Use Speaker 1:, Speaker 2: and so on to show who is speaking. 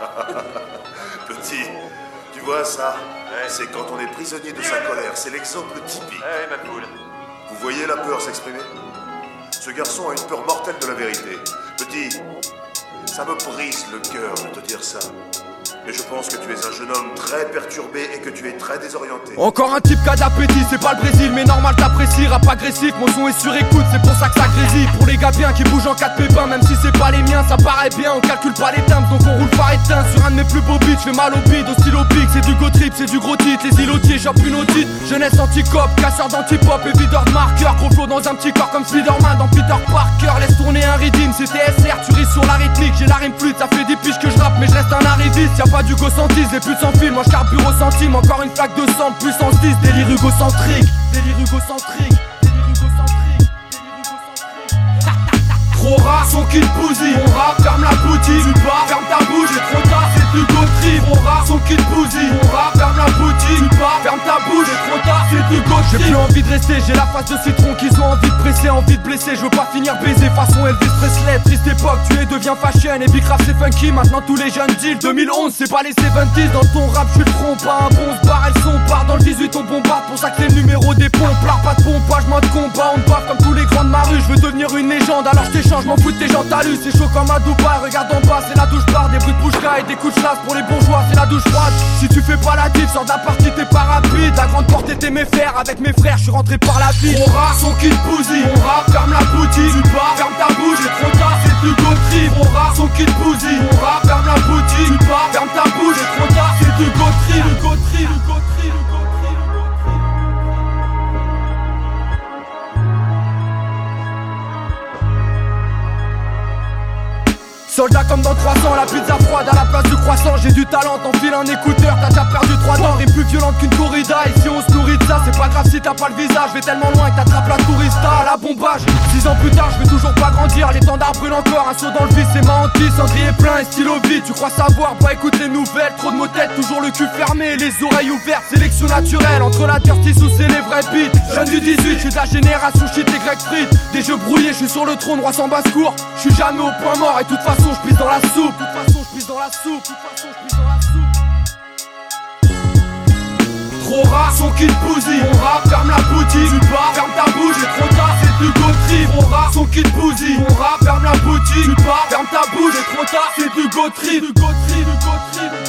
Speaker 1: Petit, tu vois ça? Ouais. C'est quand on est prisonnier de sa colère, c'est l'exemple typique.
Speaker 2: Ouais, ma poule.
Speaker 1: Vous voyez la peur s'exprimer? Ce garçon a une peur mortelle de la vérité. Petit, ça me brise le cœur de te dire ça. Mais je pense que tu es un jeune homme très perturbé et que tu es très désorienté.
Speaker 3: Encore un type qui a d'appétit, c'est pas le Brésil, mais normal t'apprécies. Rap agressif, mon son est sur écoute, c'est pour ça que ça grésille. Pour les gars bien qui bougent en 4 pépins, même si c'est pas les miens, ça paraît bien. On calcule pas les timbres, donc on roule par éteint. Sur un de mes plus beaux beats, j'fais mal au bide, au stylo pic. C'est du go trip, c'est du gros titre, les îlotiers, j'ope une audite. Jeunesse anti-cop, casseur d'anti-pop et videur de marqueur. Gros flow dans un petit corps comme Spider-Man dans Peter Parker. Laisse tourner un rythme, c'est TSR, tu ris sur la rythmique. J'ai la rime fluide, ça fait des piges que je rappe, mais je reste un arriviste. Y'a pas du go sentise, les putes sans fil, moi je carbure au centime. Encore une flaque de sang, puissance 10, délire hugocentrique. Délire hugocentrique, délire hugocentrique, délire hugocentrique. Trop rare, son kit bousille. Mon rap, ferme la boutique. Tu pars, ferme ta bouche, et trop tard, c'est du go trip. Trop rare, son kit bousille. Mon rap, ferme la boutique. Tu pars, ferme ta bouche, et trop tard, c'est du go trip. J'ai plus envie de rester, j'ai la face de citron qu'ils ont envie de presser, envie de blesser. Je veux pas finir baisé, façon Elvis Presley. Triste époque, tu es deviens fashion. Et Big Rap c'est funky, maintenant tous les jeunes deals. 2011, c'est pas les 70s, dans ton rap je suis le tronc. Pas un bon se barre, elles sont part dans le 18, on bombarde. Pour ça que c'est le numéro des pompes. L'art pas de pompage, mode combat, on me baffe comme tous les grands de ma rue. Je veux devenir une légende, alors je t'échange, m'en fous de tes gens talus. C'est chaud comme à Dubaï, regarde en bas, c'est la douche barre. Des bruits de bouche-ca et des coups de chasse pour les bourgeois, c'est la douche froide. Si tu fais pas la diff, sors de la partie, t'es pas rapide. La grande porte était mes fers, avec mes frères, je suis rentré par la ville. Trop rare, son kit bousille. Mon rap, ferme la boutique. Tu pars, ferme ta bouche, et trop tard, c'est du go trip. Trop rare, son kit bousille. Mon rap, ferme la boutique. Tu pars, ferme ta bouche, et trop tard, c'est du go trip. Du go trip, du go trip, du go trip. Soldat comme dans 300, la pizza froide à la place du croissant. J'ai du talent, t'enfiles un écouteur, t'as déjà perdu 3 dents. Rime plus violente qu'une corrida, et si on se nourrit de ça, c'est pas grave si t'as pas le visage. Vais tellement loin que t'attrapes la tourista à la bombage. 6 ans plus tard, je vais toujours pas grandir, l'étendard brûle encore. Un saut dans le vide, c'est ma hantise, cendrier plein et stylo vide. Tu crois savoir, bah écoute les nouvelles, trop de motettes, toujours le cul fermé, les oreilles ouvertes. Sélection naturelle, entre la dirty sous c'est les vrais beats. Jeune du 18, je suis de la génération shit et grec frites. Des jeux brouillés, je suis sur le trône, roi sans basse-cour. Je suis jamais au point mort, et de toute façon je pisse dans la soupe. De toute façon je pisse dans la soupe. De toute façon je pisse dans la soupe. Trop rare, son kit bousille. Mon rap, ferme la boutique. Tu pars, ferme ta bouche, et trop tard, c'est du go trip. Trop rare, son kit bousille. Mon rap, ferme la boutique. Tu pars, ferme ta bouche, et trop tard, c'est du go trip. Du go trip, du go trip.